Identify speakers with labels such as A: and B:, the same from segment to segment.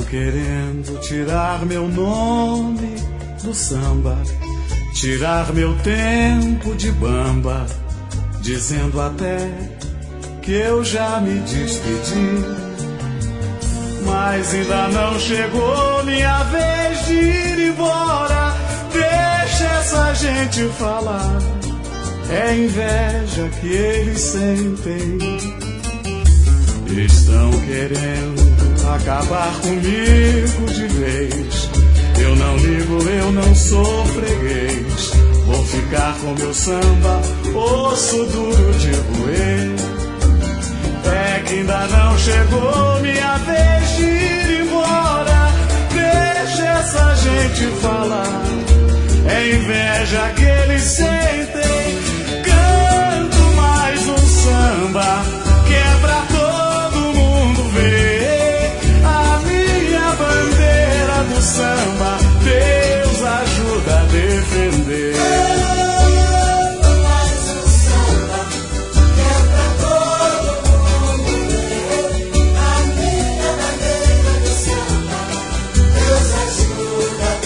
A: querendo tirar meu nome do samba, tirar meu tempo de bamba, dizendo até que eu já me despedi. Mas ainda não chegou minha vez de ir embora. Deixa essa gente falar, é inveja que eles sentem. Estão querendo acabar comigo de vez. Eu não ligo, eu não sou freguês. Vou ficar com meu samba, osso duro de roer. É que ainda não chegou minha vez de ir embora. Deixa essa gente falar, é inveja que eles sentem. Canto mais um samba que é pra todo mundo ver. A minha bandeira do samba, Deus ajuda a defender.
B: Canto mais um samba que é pra todo mundo ver. A minha bandeira do samba, Deus ajuda a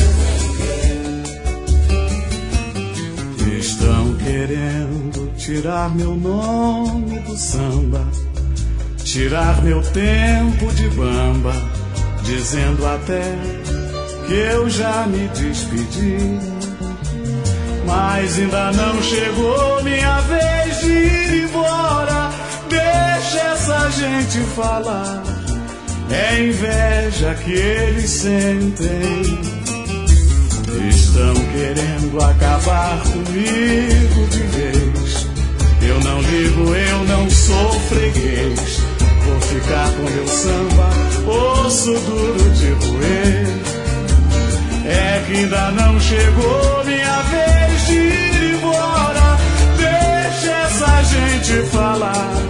B: defender.
A: Estão querendo tirar meu nome do samba, tirar meu tempo de bamba, dizendo até que eu já me despedi. Mas ainda não chegou minha vez de ir embora. Deixa essa gente falar, é inveja que eles sentem. Estão querendo acabar comigo de vez. Eu não ligo, eu não sou freguês. Vou ficar com meu samba, osso duro de roer. É que ainda não chegou minha vez de ir embora. Deixa essa gente falar,